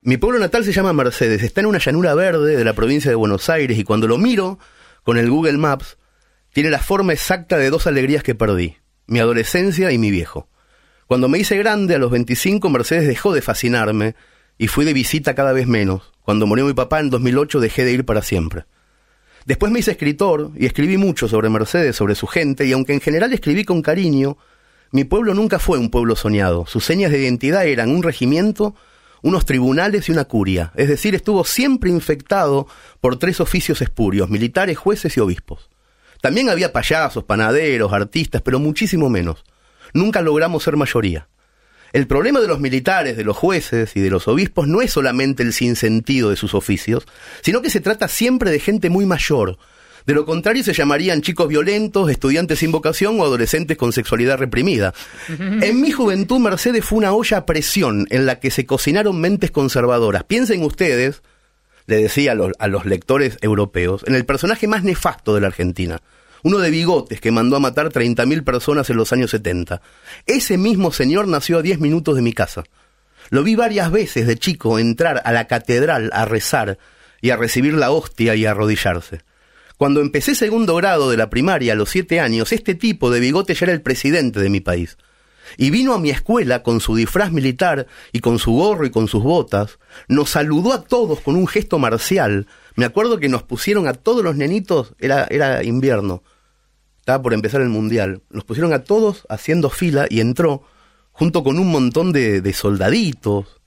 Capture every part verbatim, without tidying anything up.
Mi pueblo natal se llama Mercedes, está en una llanura verde de la provincia de Buenos Aires y cuando lo miro con el Google Maps, tiene la forma exacta de dos alegrías que perdí, mi adolescencia y mi viejo. Cuando me hice grande, a los veinticinco, Mercedes dejó de fascinarme y fui de visita cada vez menos. Cuando murió mi papá en dos mil ocho dejé de ir para siempre. Después me hice escritor y escribí mucho sobre Mercedes, sobre su gente, y aunque en general escribí con cariño, mi pueblo nunca fue un pueblo soñado. Sus señas de identidad eran un regimiento, unos tribunales y una curia. Es decir, estuvo siempre infectado por tres oficios espurios, militares, jueces y obispos. También había payasos, panaderos, artistas, pero muchísimo menos. Nunca logramos ser mayoría. El problema de los militares, de los jueces y de los obispos no es solamente el sinsentido de sus oficios, sino que se trata siempre de gente muy mayor. De lo contrario se llamarían chicos violentos, estudiantes sin vocación o adolescentes con sexualidad reprimida. En mi juventud, Mercedes fue una olla a presión en la que se cocinaron mentes conservadoras. Piensen ustedes, le decía a los, a los lectores europeos, en el personaje más nefasto de la Argentina. Uno de bigotes que mandó a matar treinta mil personas en los años setenta. Ese mismo señor nació a diez minutos de mi casa. Lo vi varias veces de chico entrar a la catedral a rezar y a recibir la hostia y a arrodillarse. Cuando empecé segundo grado de la primaria a los siete años, este tipo de bigote ya era el presidente de mi país. Y vino a mi escuela con su disfraz militar y con su gorro y con sus botas. Nos saludó a todos con un gesto marcial. Me acuerdo que nos pusieron a todos los nenitos, era, era invierno, estaba por empezar el mundial, nos pusieron a todos haciendo fila y entró junto con un montón de, de soldaditos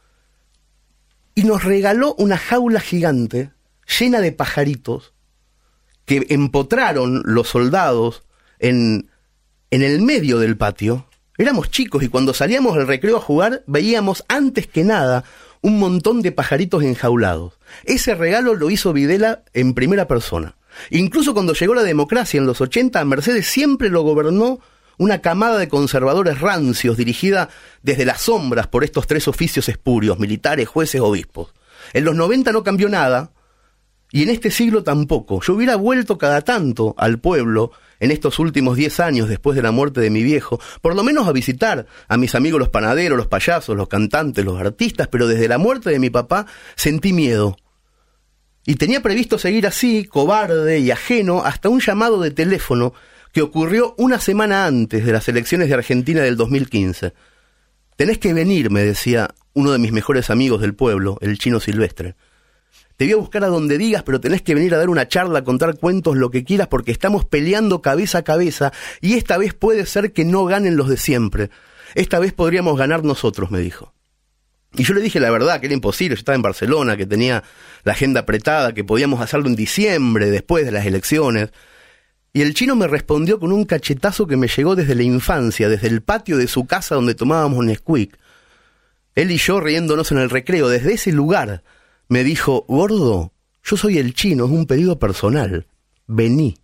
y nos regaló una jaula gigante llena de pajaritos que empotraron los soldados en, en el medio del patio. Éramos chicos y cuando salíamos al recreo a jugar veíamos antes que nada un montón de pajaritos enjaulados. Ese regalo lo hizo Videla en primera persona. Incluso cuando llegó la democracia en los ochenta, a Mercedes siempre lo gobernó una camada de conservadores rancios dirigida desde las sombras por estos tres oficios espurios, militares, jueces, obispos. En los noventa no cambió nada, y en este siglo tampoco. Yo hubiera vuelto cada tanto al pueblo en estos últimos diez años después de la muerte de mi viejo, por lo menos a visitar a mis amigos los panaderos, los payasos, los cantantes, los artistas, pero desde la muerte de mi papá sentí miedo. Y tenía previsto seguir así, cobarde y ajeno, hasta un llamado de teléfono que ocurrió una semana antes de las elecciones de Argentina del dos mil quince. Tenés que venir, me decía uno de mis mejores amigos del pueblo, el Chino Silvestre. Te voy a buscar a donde digas, pero tenés que venir a dar una charla, a contar cuentos, lo que quieras, porque estamos peleando cabeza a cabeza y esta vez puede ser que no ganen los de siempre. Esta vez podríamos ganar nosotros, me dijo. Y yo le dije la verdad, que era imposible, yo estaba en Barcelona, que tenía la agenda apretada, que podíamos hacerlo en diciembre, después de las elecciones. Y el Chino me respondió con un cachetazo que me llegó desde la infancia, desde el patio de su casa donde tomábamos Nesquik. Él y yo riéndonos en el recreo, desde ese lugar, me dijo: gordo, yo soy el Chino, es un pedido personal, vení.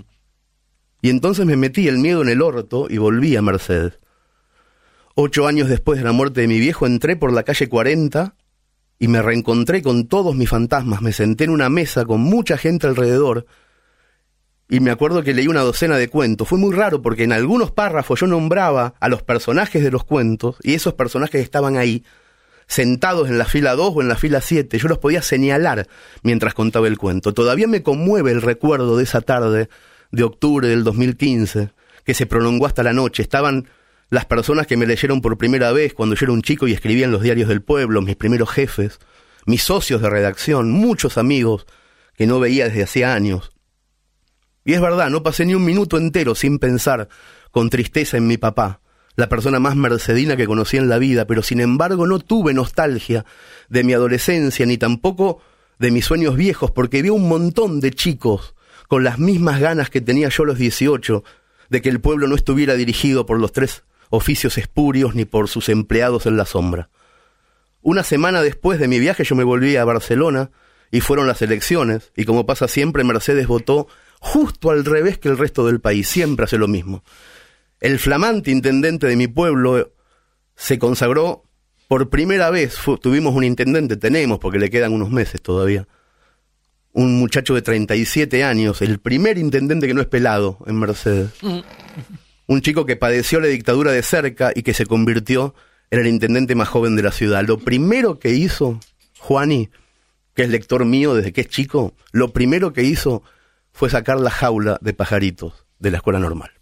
Y entonces me metí el miedo en el orto y volví a Mercedes. Ocho años después de la muerte de mi viejo, entré por la calle cuarenta y me reencontré con todos mis fantasmas. Me senté en una mesa con mucha gente alrededor y me acuerdo que leí una docena de cuentos. Fue muy raro porque en algunos párrafos yo nombraba a los personajes de los cuentos y esos personajes estaban ahí, sentados en la fila dos o en la fila siete. Yo los podía señalar mientras contaba el cuento. Todavía me conmueve el recuerdo de esa tarde de octubre del dos mil quince, que se prolongó hasta la noche. Estaban las personas que me leyeron por primera vez cuando yo era un chico y escribía en los diarios del pueblo, mis primeros jefes, mis socios de redacción, muchos amigos que no veía desde hacía años. Y es verdad, no pasé ni un minuto entero sin pensar con tristeza en mi papá, la persona más mercedina que conocí en la vida, pero sin embargo no tuve nostalgia de mi adolescencia ni tampoco de mis sueños viejos, porque vi un montón de chicos con las mismas ganas que tenía yo a los dieciocho, de que el pueblo no estuviera dirigido por los tres oficios espurios ni por sus empleados en la sombra. Una semana después de mi viaje yo me volví a Barcelona y fueron las elecciones, y como pasa siempre, Mercedes votó justo al revés que el resto del país, siempre hace lo mismo. El flamante intendente de mi pueblo se consagró por primera vez. Fu- tuvimos un intendente, tenemos, porque le quedan unos meses todavía, un muchacho de treinta y siete años, el primer intendente que no es pelado en Mercedes. Un chico que padeció la dictadura de cerca y que se convirtió era el intendente más joven de la ciudad. Lo primero que hizo Juani, que es lector mío desde que es chico, lo primero que hizo fue sacar la jaula de pajaritos de la escuela normal.